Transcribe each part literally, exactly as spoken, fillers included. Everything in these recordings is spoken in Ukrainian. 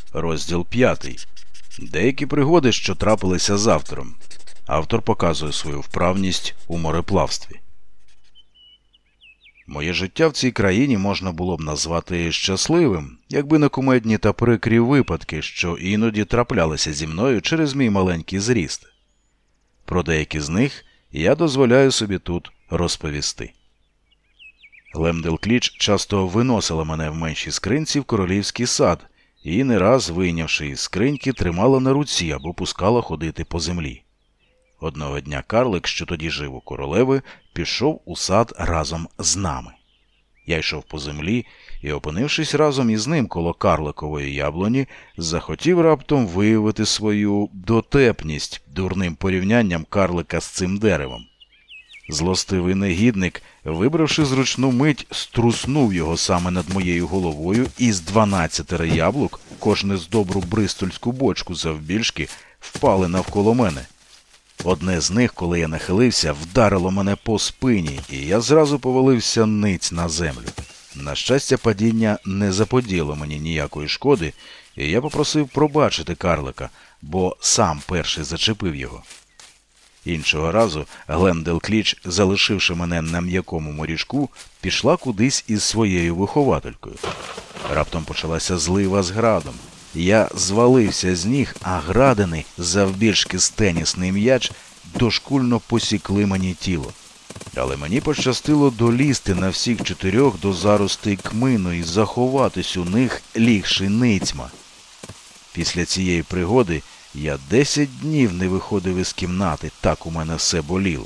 Розділ п'ятий. Деякі пригоди, що трапилися з автором. Автор показує свою вправність у мореплавстві. Моє життя в цій країні можна було б назвати щасливим, якби не кумедні та прикрі випадки, що іноді траплялися зі мною через мій маленький зріст. Про деякі з них я дозволяю собі тут розповісти. Глемдл-Кліч часто виносила мене в меншій скринці в королівський сад і не раз, вийнявши із скриньки, тримала на руці або пускала ходити по землі. Одного дня карлик, що тоді жив у королеви, пішов у сад разом з нами. Я йшов по землі і, опинившись разом із ним коло карликової яблуні, захотів раптом виявити свою дотепність дурним порівнянням карлика з цим деревом. Злостивий негідник, вибравши зручну мить, струснув його саме над моєю головою, і з дванадцятери яблук, кожне з добру бристольську бочку завбільшки, впали навколо мене. Одне з них, коли я нахилився, вдарило мене по спині, і я зразу повалився ниць на землю. На щастя, падіння не заподіяло мені ніякої шкоди, і я попросив пробачити карлика, бо сам перший зачепив його. Іншого разу Глемдл-Кліч, залишивши мене на м'якому моріжку, пішла кудись із своєю вихователькою. Раптом почалася злива з градом. Я звалився з ніг, а градини, завбільшки з тенісний м'яч, дошкульно посікли мені тіло. Але мені пощастило долізти на всіх чотирьох до заростей кмину і заховатись у них, лігши ницьма. Після цієї пригоди я десять днів не виходив із кімнати, так у мене все боліло.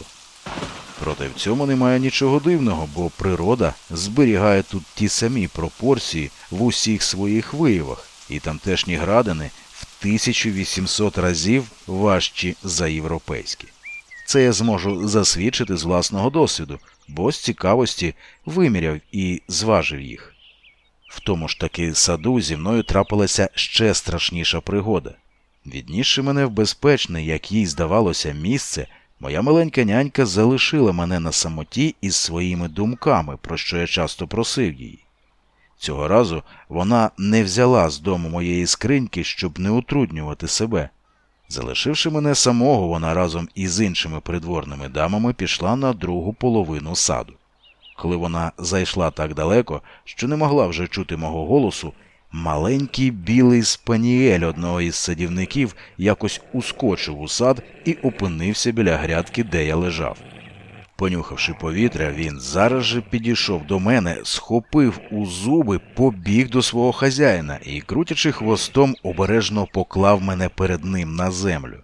Проте в цьому немає нічого дивного, бо природа зберігає тут ті самі пропорції в усіх своїх виявах, і тамтешні градини в тисячу вісімсот разів важчі за європейські. Це я зможу засвідчити з власного досвіду, бо з цікавості виміряв і зважив їх. В тому ж таки саду зі мною трапилася ще страшніша пригода. Віднісши мене в безпечне, як їй здавалося, місце, моя маленька нянька залишила мене на самоті із своїми думками, про що я часто просив її. Цього разу вона не взяла з дому моєї скриньки, щоб не утруднювати себе. Залишивши мене самого, вона разом із іншими придворними дамами пішла на другу половину саду. Коли вона зайшла так далеко, що не могла вже чути мого голосу, маленький білий спаніель одного із садівників якось ускочив у сад і опинився біля грядки, де я лежав. Понюхавши повітря, він зараз же підійшов до мене, схопив у зуби, побіг до свого хазяїна і, крутячи хвостом, обережно поклав мене перед ним на землю.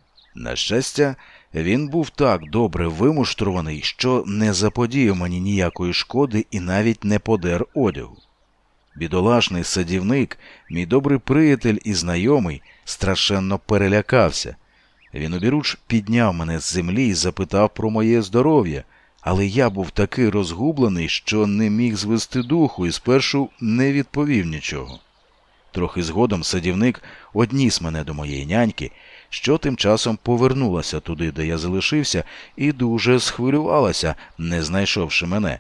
На щастя, він був так добре вимуштрований, що не заподіяв мені ніякої шкоди і навіть не подер одягу. Бідолашний садівник, мій добрий приятель і знайомий, страшенно перелякався. Він обіруч підняв мене з землі і запитав про моє здоров'я, але я був такий розгублений, що не міг звести духу і спершу не відповів нічого. Трохи згодом садівник одніс мене до моєї няньки, що тим часом повернулася туди, де я залишився, і дуже схвилювалася, не знайшовши мене.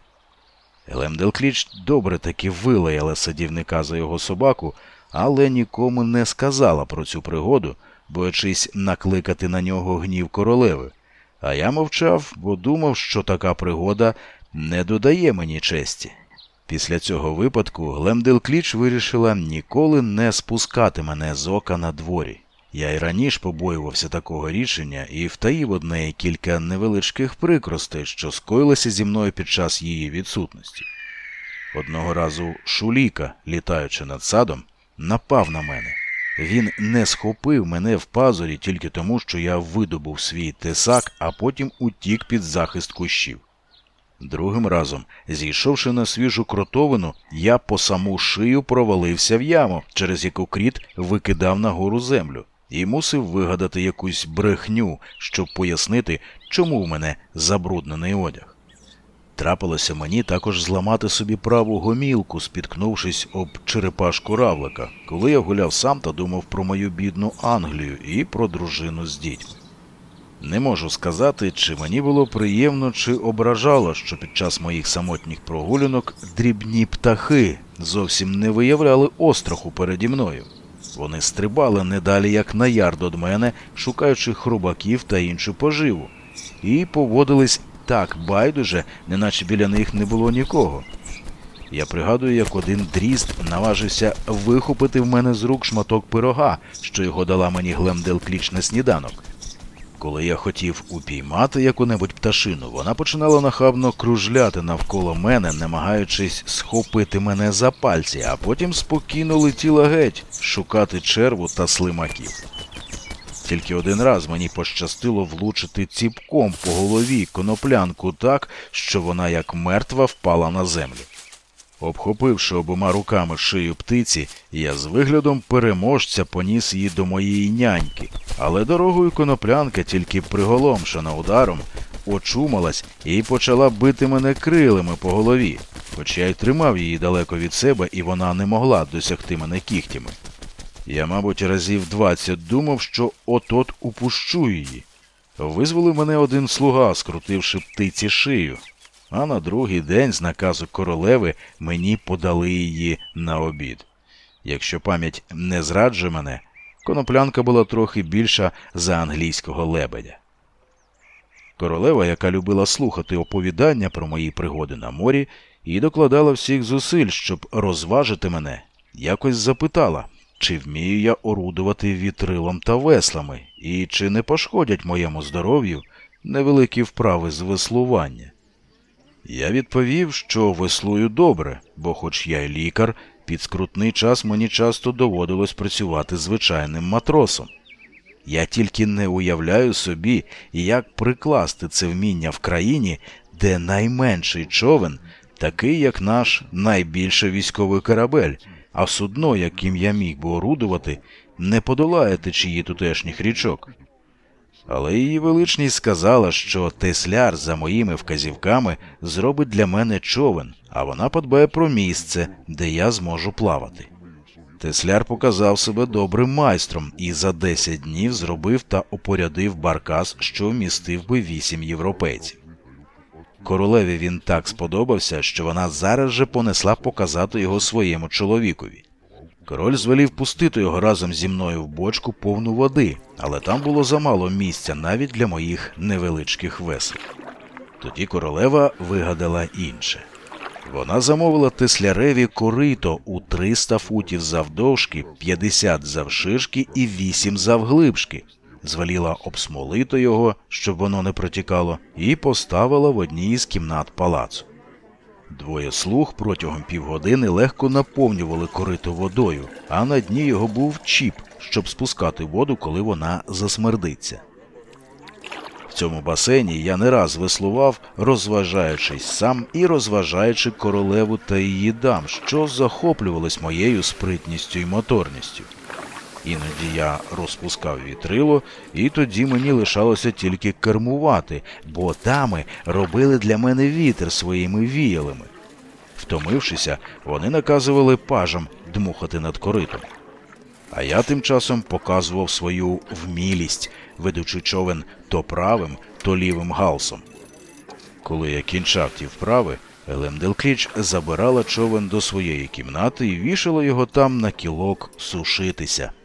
Глемдл-Кліч добре таки вилаяла садівника за його собаку, але нікому не сказала про цю пригоду, боячись накликати на нього гнів королеви. А я мовчав, бо думав, що така пригода не додає мені честі. Після цього випадку Глемдл-Кліч вирішила ніколи не спускати мене з ока на дворі. Я й раніше побоювався такого рішення і втаїв од неї кілька невеличких прикростей, що скоїлися зі мною під час її відсутності. Одного разу Шуліка, літаючи над садом, напав на мене. Він не схопив мене в пазурі тільки тому, що я видобув свій тесак, а потім утік під захист кущів. Другим разом, зійшовши на свіжу кротовину, я по саму шию провалився в яму, через яку кріт викидав нагору землю, і мусив вигадати якусь брехню, щоб пояснити, чому в мене забруднений одяг. Трапилося мені також зламати собі праву гомілку, спіткнувшись об черепашку равлика, коли я гуляв сам та думав про мою бідну Англію і про дружину з дітьми. Не можу сказати, чи мені було приємно, чи ображало, що під час моїх самотніх прогулянок дрібні птахи зовсім не виявляли остраху переді мною. Вони стрибали не далі, як на ярд од мене, шукаючи хробаків та іншу поживу. І поводились так байдуже, неначе біля них не було нікого. Я пригадую, як один дрізд наважився вихопити в мене з рук шматок пирога, що його дала мені Глемделкліч на сніданок. Коли я хотів упіймати яку-небудь пташину, вона починала нахабно кружляти навколо мене, намагаючись схопити мене за пальці, а потім спокійно летіла геть, шукати черву та слимаків. Тільки один раз мені пощастило влучити ціпком по голові коноплянку так, що вона як мертва впала на землю. Обхопивши обома руками шию птиці, я з виглядом переможця поніс її до моєї няньки, але дорогою коноплянка, тільки приголомшена ударом, очумалась і почала бити мене крилами по голові, хоч я й тримав її далеко від себе, і вона не могла досягти мене кігтями. Я, мабуть, разів двадцять думав, що от-от упущу її. Визволив мене один слуга, скрутивши птиці шию, а на другий день з наказу королеви мені подали її на обід. Якщо пам'ять не зраджує мене, коноплянка була трохи більша за англійського лебедя. Королева, яка любила слухати оповідання про мої пригоди на морі і докладала всіх зусиль, щоб розважити мене, якось запитала, чи вмію я орудувати вітрилом та веслами, і чи не пошкодять моєму здоров'ю невеликі вправи з веслування. Я відповів, що веслую добре, бо хоч я й лікар, під скрутний час мені часто доводилось працювати звичайним матросом. Я тільки не уявляю собі, як прикласти це вміння в країні, де найменший човен, такий як наш найбільший військовий корабель, а судно, яким я міг би орудувати, не подолає течії тутешніх річок. Але її величність сказала, що тесляр за моїми вказівками зробить для мене човен, а вона подбає про місце, де я зможу плавати. Тесляр показав себе добрим майстром і за десять днів зробив та опорядив баркас, що вмістив би вісім європейців. Королеві він так сподобався, що вона зараз же понесла показати його своєму чоловікові. Король звелів пустити його разом зі мною в бочку повну води, але там було замало місця навіть для моїх невеличких весел. Тоді королева вигадала інше. Вона замовила тесляреві корито у триста футів завдовжки, п'ятдесят завширшки і вісім завглибшки, звеліла обсмолити його, щоб воно не протікало, і поставила в одній із кімнат палацу. Двоє слуг протягом півгодини легко наповнювали корито водою, а на дні його був чіп, щоб спускати воду, коли вона засмердиться. В цьому басейні я не раз веслував, розважаючись сам і розважаючи королеву та її дам, що захоплювались моєю спритністю і моторністю. Іноді я розпускав вітрило, і тоді мені лишалося тільки кермувати, бо дами робили для мене вітер своїми віялами. Втомившися, вони наказували пажам дмухати над коритом. А я тим часом показував свою вмілість, ведучи човен то правим, то лівим галсом. Коли я кінчав ті вправи, Глемделкліч забирала човен до своєї кімнати і вішала його там на кілок сушитися.